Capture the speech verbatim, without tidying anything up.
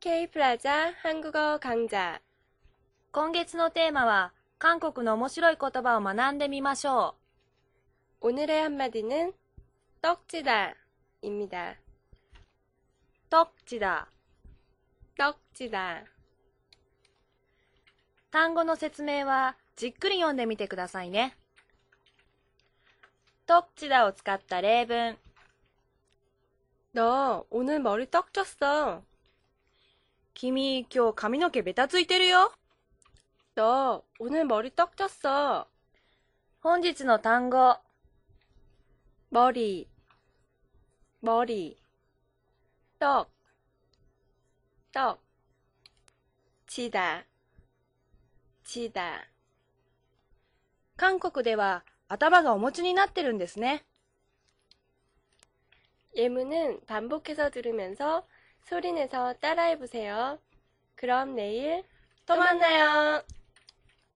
Kプラザ한국어 강좌。 今月のテーマは、韓国の面白い言葉を学んでみましょ 오늘의 한마디는 떡지다 입니다. う。トッチだ。 떡지다. 単語の説明はじっくり読んでみてくださいね。トッチだを使った例文。 너 오늘 머리 떡 졌어. 君、今日髪の毛ベタついてるよ。 너 오늘 머리 떡 졌어. 本日の単語。 머리, 머리, 떡, 떡, 지다, 지다. 韓国では頭がお持ちになってるんですね。 예문은 반복해서 들으면서 소리내서 따라해보세요. 그럼 내일 또 만나요.